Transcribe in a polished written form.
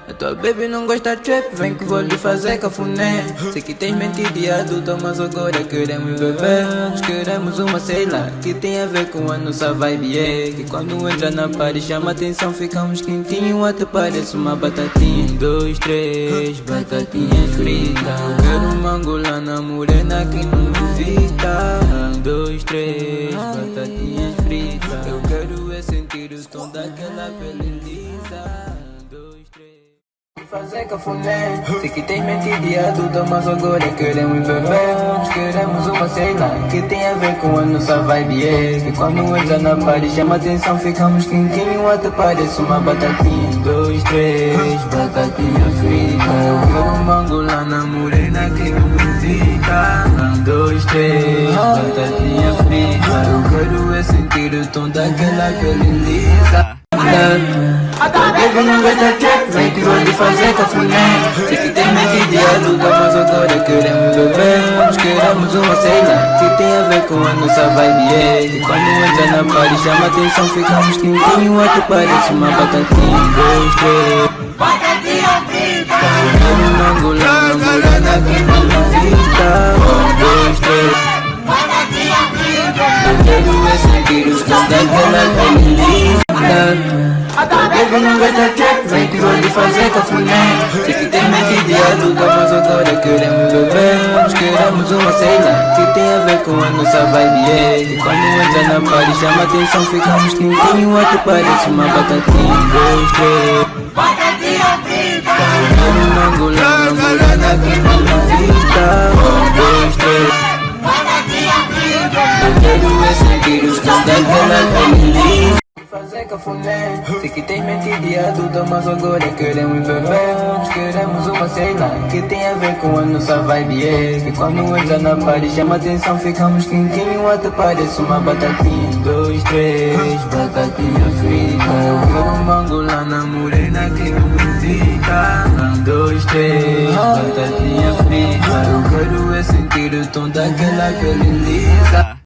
A tua baby não gosta de trap, vem que vou lhe fazer cafuné. Sei que tens mentido de adulta, mas agora queremos beber. Nós queremos uma, sei lá, que tem a ver com a nossa vibe. É que quando entra na party chama atenção, ficamos quentinho. Até parece uma batatinha. 1, 2, 3, batatinhas fritas. Eu quero uma angolana morena que não visita. 1, 2, 3, batatinhas fritas. Eu quero é sentir o tom daquela pele lisa. 1, 2, 3. Fazer cafuné. Sei que tens mente de adulta, mas agora queremos beber. Nós queremos uma, sei lá, que tem a ver com a nossa vibe. É que quando entra na party chama atenção, ficamos quentinho. Até parece uma batatinha. 1, 2, 3, batatinha frita. Eu quero uma angolana morena que me visita. 1, 2, 3, batatinha frita. Eu quero é sentir o tom daquela pele lisa. Baby não gosta de trap, vem que vou lhe fazer cafuné. Sei que tem mente de adulta, mas agora queremos beber. Nós queremos uma, sei lá, que tem a ver com a nossa vibe. É que quando entra na party chama atenção, ficamos quentinho. Até parece uma batatinha. 1, 2, 3, batatinha frita. Eu quero uma angolana morena que me visita. 1, 2, 3, batatinha frita. Eu quero é sentir o som daquela pele lisa. Baby não gosta de trap, vem que vou lhe fazer cafuné. Sei que tem mente de adulta, mas agora queremos beber. Nós queremos uma, sei lá, que tem a ver com a nossa vibe. É que quando entra na party chama atenção, ficamos quentinho. Até parece uma batatinha. 1, 2, 3, batatinha frita. Eu quero uma angolana morena que me visita. 1, 2, 3, batatinha frita. Eu quero é sentir o som daquela pele lisa. Fazer cafuné. Sei que tens mente de adulta, mas agora queremos beber. Nós queremos uma, sei lá, que tem a ver com a nossa vibe. É que quando entra na party chama atenção, ficamos quentinho. Até parece uma batatinha. 1, 2, 3, batatinha frita. Eu quero uma angolana morena que me visita. 1, 2, 3, batatinha frita. Eu quero é sentir o tom daquela pele lisa.